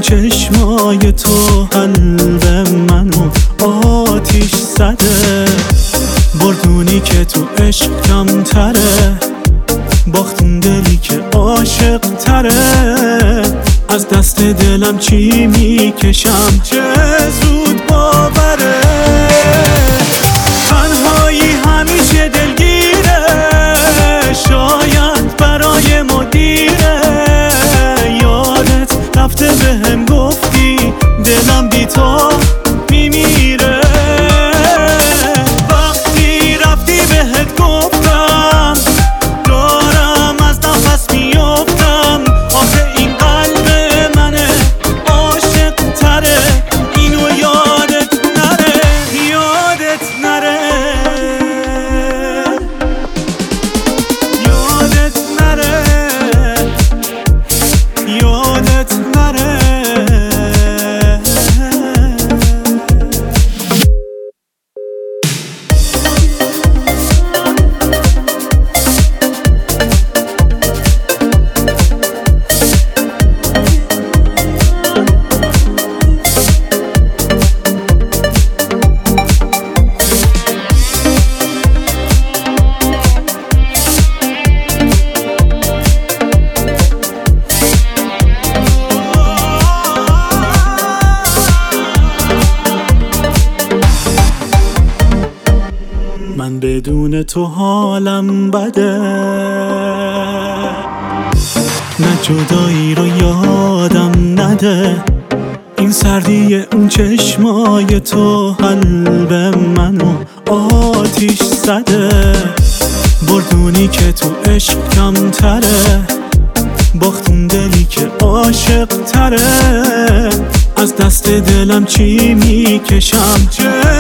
چشمای تو قلب منو آتیش زده. بردونی که تو عشق کمتره، باختون دلی که عاشق تره. از دست دلم چی میکشم چه زود باوره. تنهایی همیشه دلگیره، شاید برای مدیره. یادت رفته بهم گفتی دلم بی تو میمیره. وقتی رفتی بهت گفتم دارم از نفس میافتم. آخه این قلب منه عاشق تره، اینو یادت نره، یادت نره، یادت نره، یادت نره. من بدون تو حالم بده، نه جدایی رو یادم نده. این سردی اون چشمای تو قلب منو آتیش زده. بردونی که تو عشق کمتره، باختون دلی که عاشق تره. از دست دلم چی میکشم چه